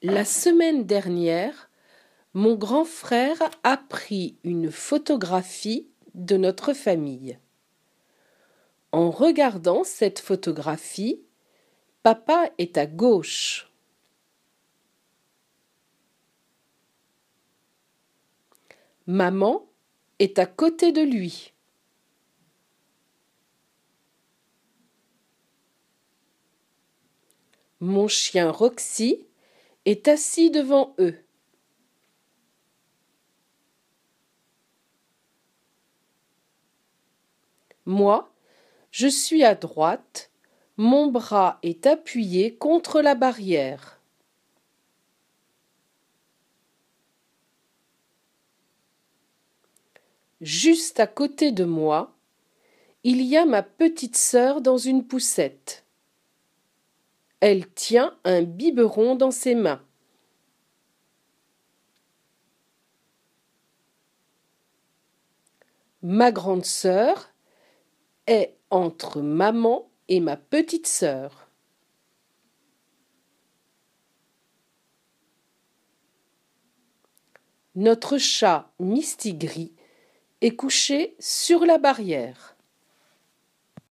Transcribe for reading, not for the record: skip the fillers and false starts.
La semaine dernière, mon grand frère a pris une photographie de notre famille. En regardant cette photographie, papa est à gauche. Maman est à côté de lui. Mon chien Roxy est assis devant eux. Moi, je suis à droite, mon bras est appuyé contre la barrière. Juste à côté de moi, il y a ma petite sœur dans une poussette. Elle tient un biberon dans ses mains. Ma grande sœur est entre maman et ma petite sœur. Notre chat Mistigris est couché sur la barrière.